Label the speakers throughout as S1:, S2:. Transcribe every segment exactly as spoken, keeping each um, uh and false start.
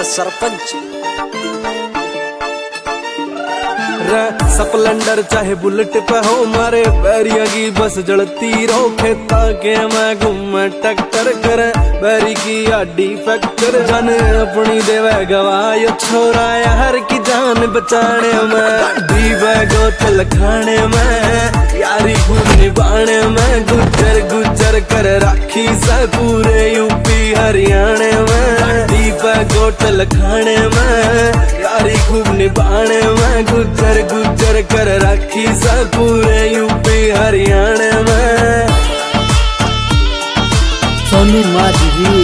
S1: पर सरपंच
S2: स्प्लेंडर चाहे बुलेट पे हो मारे बैरिया की बस जलती रहो खेता के मैं घूमे टक्कर करे बैरी की आडी फैक्टर जान अपनी देवे गवाय छोरा यार की जान बचाने में दीवे गोतल खाने में यारी खूब निभाने में गुजर गुजर कर राखी से पूरे यूपी हरियाणा में दीवे गोतल खाने में यारी खूब निभाने में गुजर गुजर कर राखी से पूरे यूपी हरियाणा में।
S3: सोनू माझी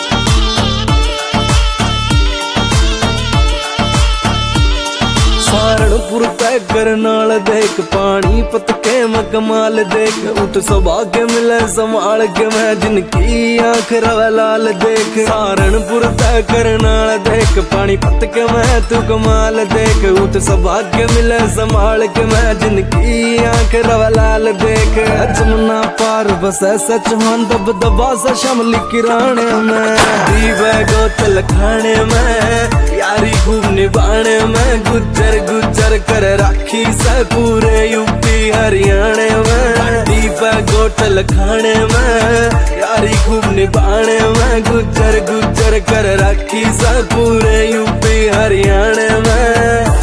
S2: सहारनपुर तय करनाल देख पानी पत के मैं कमाल देख उठ सौभाग्य मिले संभाल के मैं जिनकी आंख रवे लाल देख सहारनपुर तय करनाल देख पानी पत के मैं तू कमाल देख उठ सौभाग्य मिले संभाल के मैं जिनकी आंख रवे लाल देख जमुना पार बसे सचौहान दब दबा सा शमली किराने में दीवे गोतल खाने में यारी खूब निभाने में गुजर गुजर कर राखी से पूरे यूपी हरियाणा में दीपा गोटल खाने में यारी खूब निभाने में गुजर गुजर कर राखी से पूरे यूपी हरियाणा में।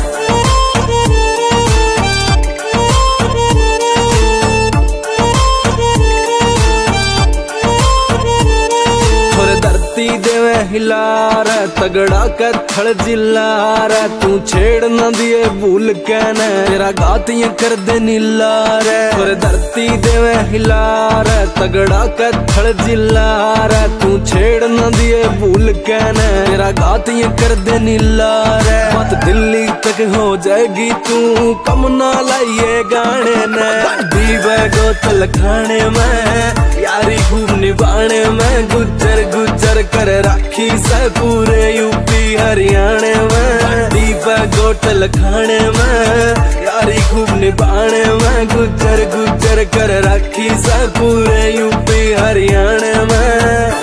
S2: देवे हिलार तगड़ा कथड़ जिलार तू छेड़ न दिए भूल के न तेरा गातियां कर दे नीलार और धरती देवे हिलार तगड़ा कथड़ जिलार तू छेड़ न दिए भूल के न तेरा गातियां कर दे नीलार मत दिल्ली तक हो जाएगी तू कम ना लाइए गाने न दीवे गोतल खाने में यारी खूब निभाने में गुजर गुजर कर राखी से पूरे यूपी हरियाणा में दीपा गोटल खाने में यारी खूब निभाने में गुजर गुजर कर राखी से पूरे यूपी हरियाणा में।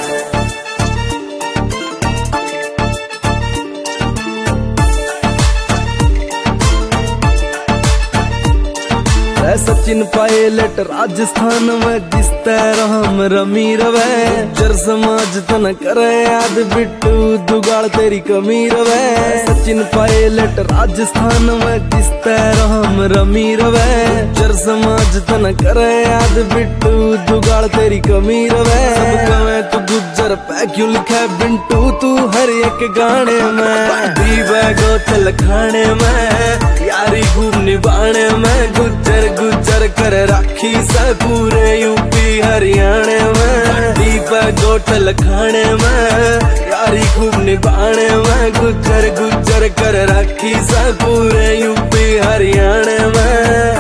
S2: सचिन पायलट राजस्थान में जिस तरह हम रमी रवे जर समाज तन करे याद बिट्टू दुगाड़ तेरी कमी रवे सचिन पायलट राजस्थान में जिस तरह हम रमी रवे जर समाज तन करे याद बिट्टू दुगाड़ तेरी कमी रवे सबका मैं तू गुजर पे क्यों लिखा बिंटू तू हर एक गाने में दीवे गोतल खाने में यारी खूब निभाने में गुजर गुजर कर राखी से पूरे यूपी हरियाणा में दीपा गोटल खाने में यारी खूब निभाने में गुजर गुजर कर राखी से पूरे यूपी हरियाणा में।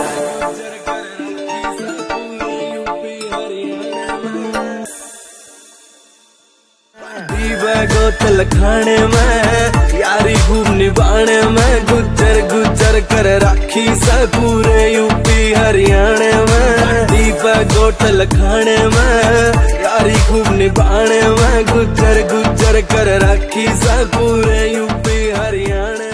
S2: दीवे गोतल खाने में यारी खूब निभाने में गुजर गुजर कर राखी से पूरे यूपी हरियाणा में दीपा गोटल खाने में यारी खूब निभाने में गुजर गुजर कर राखी से पूरे यूपी हरियाणा।